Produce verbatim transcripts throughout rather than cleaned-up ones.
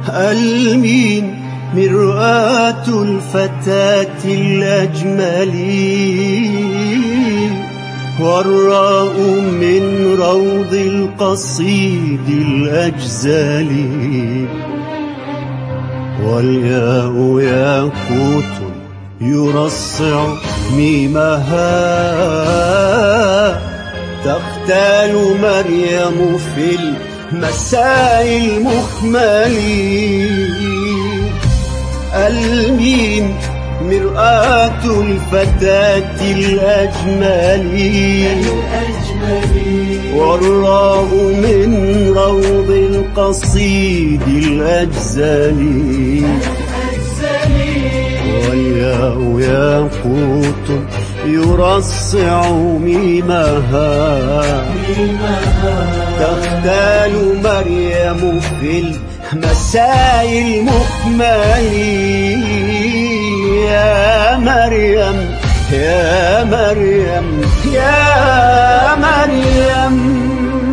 المين مرآة الفتاة الأجمل، والراء من روض القصيد الأجزل، والياء ياقوت يرصع ميمها، تختال مريم في المساء المخمل. الميم مرآة الفتاة الأجمل، والراء من روض القصيد الأجزل، والياء ياقوت يرصع ميمها، تختال مريم في المساء المخمل. يا مريم يا مريم يا مريم،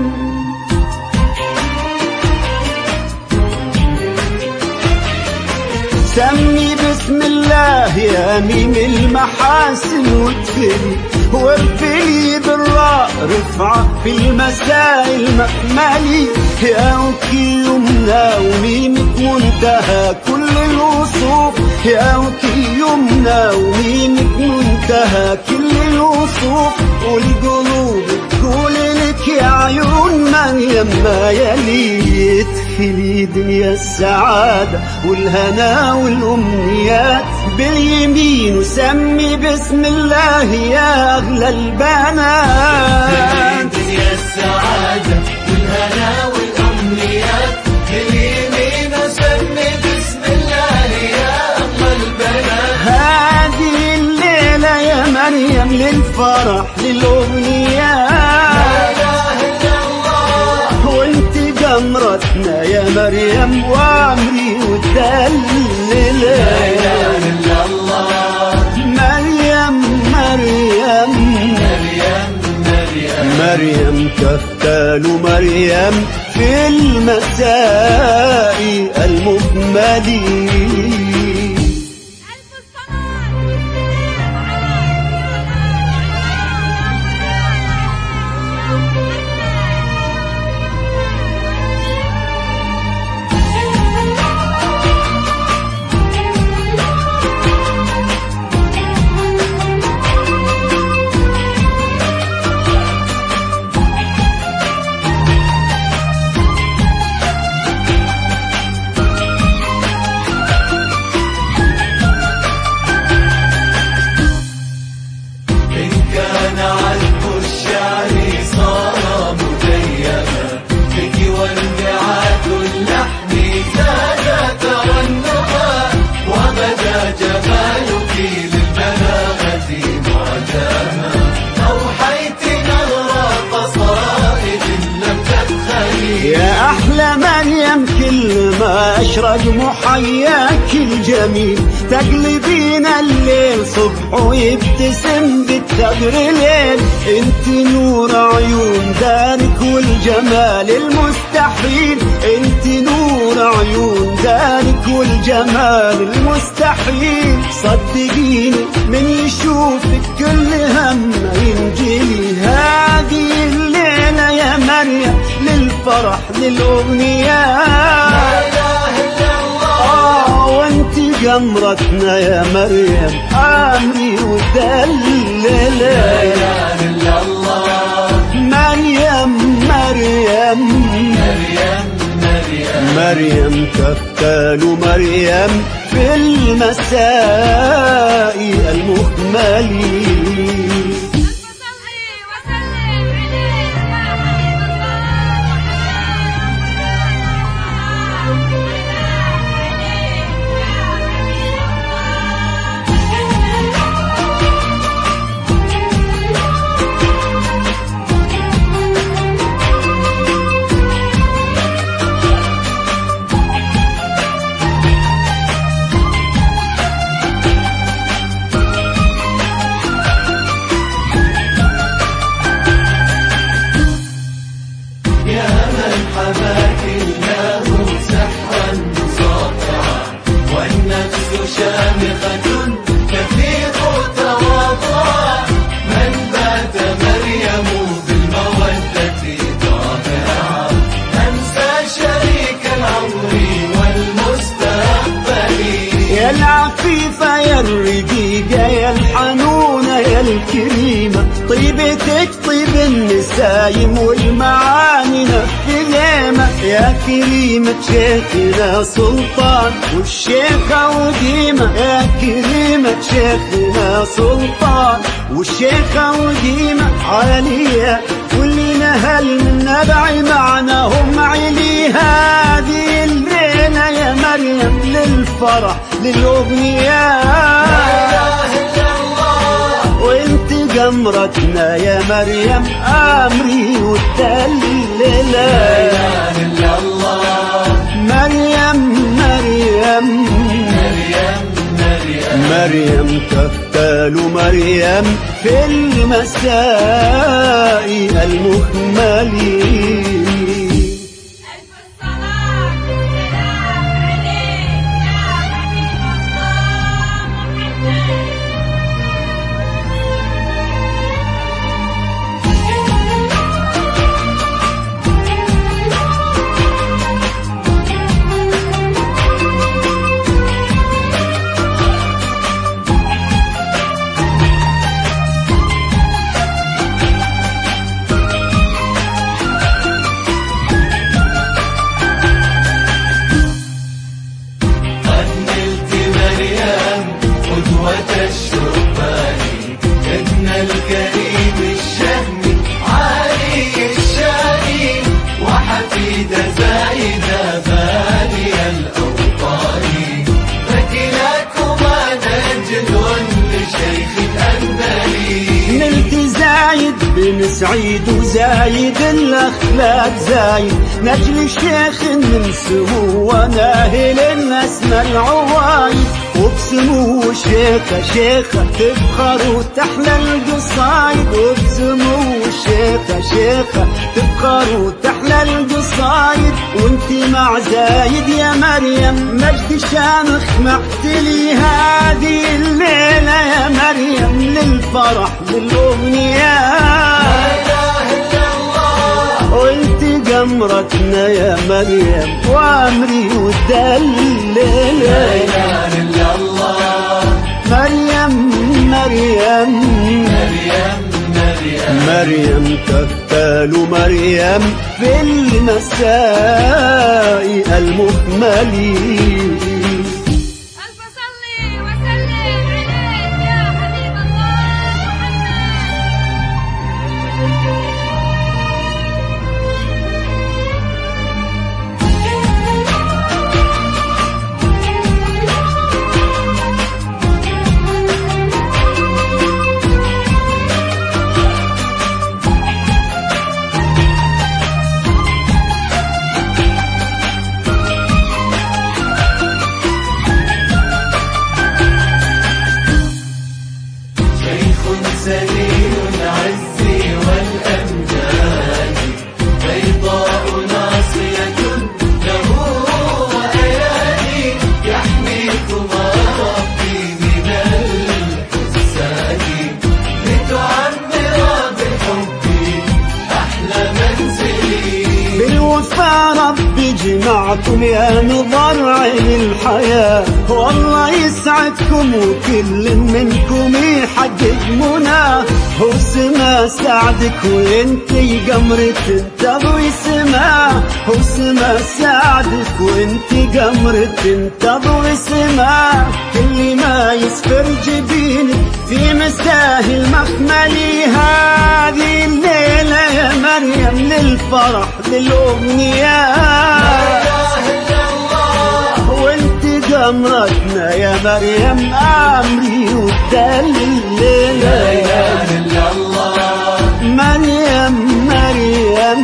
سمي بسم الله يا ميم المحاسن وادخلي، وارفلي بالراء رفعة في المساء المأملي. يا وكي يمنى وميمك منتهى كل الوصوف، يا وكي يمنى وميمك منتهى كل الوصوف. والقلوب تقول لك يا عيون مريم ما يلي، ادخلي دنيا السعادة والهنا والأمنيات باليمين، وسمي بسم الله يا أغلى البنات. دنيا السعادة والهنا والأمنيات باليمين، وسمي بسم الله يا أغلى البنات. هذه الليلة يا مريم للفرح للأمنيات، لا إله إلا الله، وانت قمرتنا يا مريم وعمري والدلل. لا إله إلا الله، مريم مريم مريم مريم مريم تختال مريم في المساء المكمل. يا أحلى مريم كل ما أشرق محياك الجميل، تقلبين الليل صبح ويبتسم بالتقر ليل. انت نور عيون دارك والجمال المستحيل، انت نور عيون دارك والجمال المستحيل. صدقيني من يشوفك كل هم ينجلي، هذه الليلة يا مريم للفرح للأغنيات. لا إله إلا الله، آه وانت قمرتنا يا مريم عمري ودلل. لا إله إلا الله، مريم مريم مريم مريم مريم تختال مريم في المساء المكمل. العفيفة يا الرقيقة يا الحنونة يا الكريمة، طيبتك طيب النسايم والمعاني نفذيمة، يا كريمة شيخنا سلطان والشيخة وديمة، يا كريمة شيخنا سلطان والشيخة وديمة، عالية واللي نهل من نبعي معناهم عليها. هذه الليلة يا مريم للفرح للأغنيات، وانت قمرتنا يا مريم أمري والدليلة. مريم مريم مريم تفتل مريم في المساء المهملين. الكريم الشهمي عالي الشاني وحفيد زايدة باني الأوطان، فكلاكما نجل لشيخ الأنبلي. نلت زايد بن سعيد وزايد الأخلاق زايد، نجل الشيخ من سمو وناهل النسمة العوايد، وبسمو الشيخة شيخة تفخر وتحلى القصايد، وبسمو الشيخة شيخة تفخر وتحلى القصايد، وانتي مع زايد يا مريم مجد شامخ محتلي. هذه الليلة يا مريم للفرح للأغنيات، وانت قمرتنا يا مريم وامري والدليلة. مريم مريم مريم تفتل مريم في المساء المهملين. سليل العز والأمجاد، بيضاء ناصية له وأيادي، يحميكما ربي من الحساد، لتعمر بحبي أحلى منزلي. بالوفا ربي جمعكم يا نظر عين الحياة، والله يسعدكم وكل منكم يحقق مناه، وسما سعدك وانتي قمرة تنتظر سماه، وسما سعدك وانتي قمرة تنتظر سماه، كل ما يسفر جبينك في مساهل مخملي. هذه الليلة يا مريم للفرح للأغنيات، وانت قمرتنا يا مريم أمري والدليلة. مريم مريم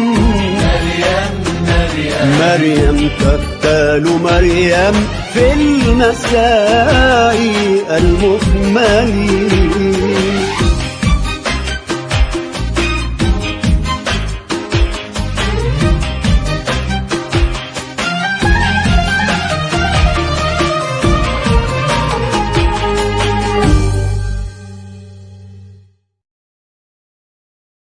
مريم تفتل مريم في المساء المهملين.